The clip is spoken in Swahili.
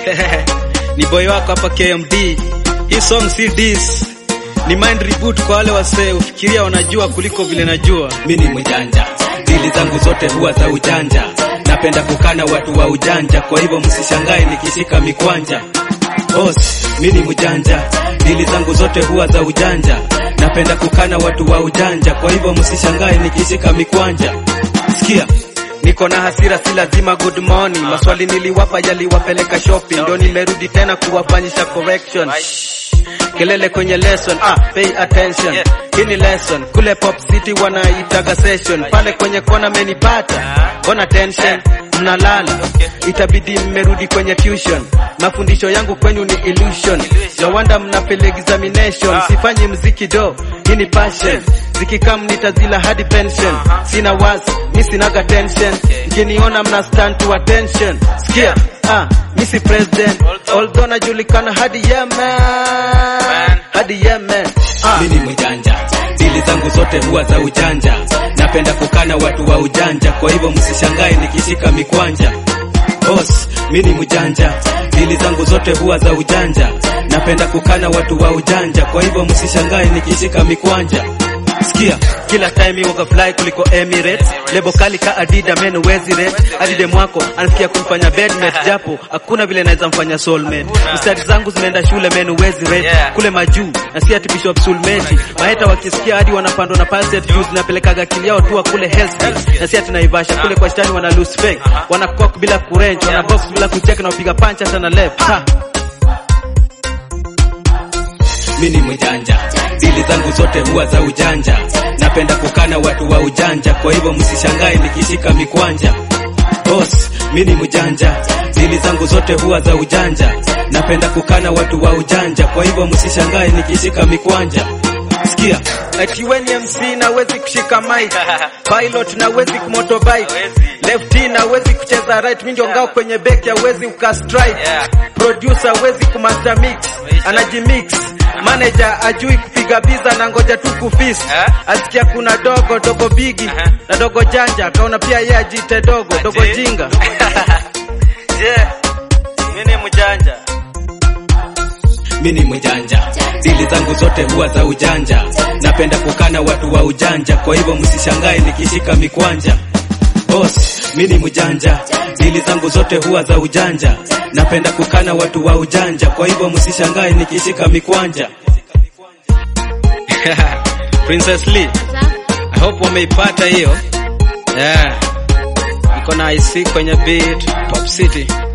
Ni boy wako hapa KMD. Hii song si diss, ni mind reboot kwa wale wasee ufikiria wanajua kuliko vile najua. Mimi ni mjanja, dili zangu zote huwa za ujanja. Napenda kukana watu wa ujanja, kwa hivyo msishangae nikishika mikwanja. Boss, mimi ni mjanja, dili zangu zote huwa za ujanja. Napenda kukana watu wa ujanja, kwa hivyo msishangae nikishika mikwanja. Sikia, niko na hasira si lazima good morning. Maswali niliwapa yaliwapeleka shopping, ndio nimerudi tena kuwafanyisha correction. Kelele kwenye lesson, pay attention. Hii ni lesson, kule Pop City wanaitaga session. Pale kwenye kona menipata, ona tension, mnalala. Itabidi mmerudi kwenye tuition. Mafundisho yangu kwenyu ni illusion. No wonder mnapele examination. Sifanyi mziki do, hii ni passion. Zikikam nitazila hadi pension. Sina wasi, mi sinaga tension. Mkiniona mna stand to attention. Sikia, misi president, although najulikana hadi Yemen. Hadi Yemen. Mimi ni mjanja, dili zangu zote huwa za ujanja. Napenda kukana watu wa ujanja, kwa hivyo msishangae nikishika mikwanja. Boss, mimi ni mjanja, dili zangu zote huwa za ujanja. Napenda kukana watu wa ujanja, kwa hivyo msishangae nikishika mikwanja. Sikia, kila time you fly kuliko Emirates. Lebo kali ka Adidas men wezi rate. Adide mwako anafikia kumfanya bedmate, japo hakuna vile naweza mfanya soulmate. Mstari zangu zimeenda shule men wezi rate. Kule majuu na si ati Bishop soulmate. Maheta wakisikia hadi wanapandwa na pulset juice, napelekaga akili yao tu kule Hellsgate. Na si ati Naivasha kule kwa shetani wana loose fake. Wana cock bila kurench, wana box bila kucheck na upiga punch hata na left. Mimi ni mjanja, dili zangu zote huwa za ujanja. Napenda kukana watu wa ujanja, kwa hivyo msishangae nikishika mikwanja. Boss, mimi ni mjanja, dili zangu zote huwa za ujanja. Napenda kukana watu wa ujanja, kwa hivyo msishangae nikishika mikwanja. Sikia, ati when MC na wezi kushika mic, pilot na wezi kumotorbike, lefty na wezi kucheza right, mimi ndio ngao kwenye back ya wezi ukastrike. Producer wezi kumaster mix, anajimix. Manager ajui kupiga biza na ngoja tu kufist. Asikia kuna dogo bigi na dogo janja, kaona pia yeye ajite dogo jinga. Mimi ni mjanja. Mimi ni mjanja, dili zangu zote huwa za ujanja. Napenda kukana watu wa ujanja, kwa hivyo msishangae nikishika mikwanja. Boss, mimi ni mjanja, dili zangu zote huwa za ujanja. Napenda kukana watu wa ujanja, kwa hivyo msishangae nikishika mikwanja. Princess Lee, I hope wameipata hiyo. Niko na IC kwenye beat Pop City.